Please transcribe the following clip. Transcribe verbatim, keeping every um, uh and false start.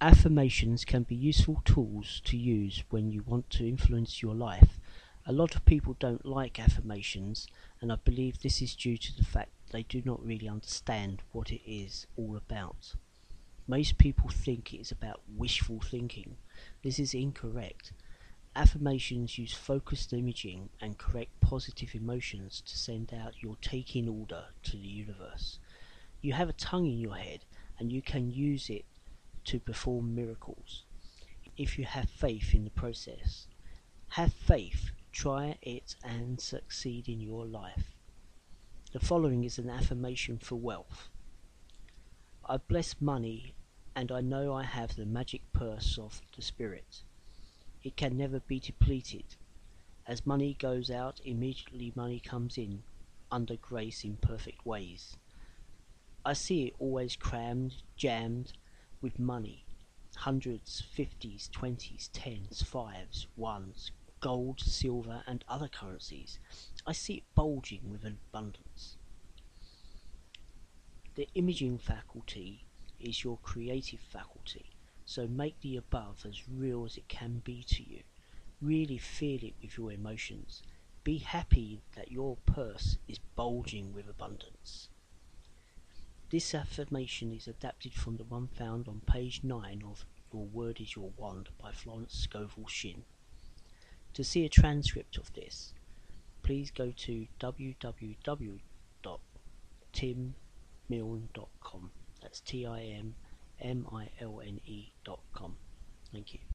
Affirmations can be useful tools to use when you want to influence your life. A lot of people don't like affirmations, and I believe this is due to the fact they do not really understand what it is all about. Most people think it is about wishful thinking. This is incorrect. Affirmations use focused imaging and correct positive emotions to send out your taking order to the universe. You have a tongue in your head, and you can use it to perform miracles if you have faith in the process. Have faith, try it and succeed in your life. The following is an affirmation for wealth. I bless money, and I know I have the magic purse of the spirit. It can never be depleted. As money goes out, immediately money comes in, under grace in perfect ways. I see it always crammed, jammed with money. Hundreds, fifties, twenties, tens, fives, ones, gold, silver and other currencies. I see it bulging with abundance. The imaging faculty is your creative faculty, so make the above as real as it can be to you. Really feel it with your emotions. Be happy that your purse is bulging with abundance. This affirmation is adapted from the one found on page nine of Your Word is Your Wand by Florence Scovel Shinn. To see a transcript of this, please go to w w w dot tim milne dot com. That's T I M M I L N E dot com. Thank you.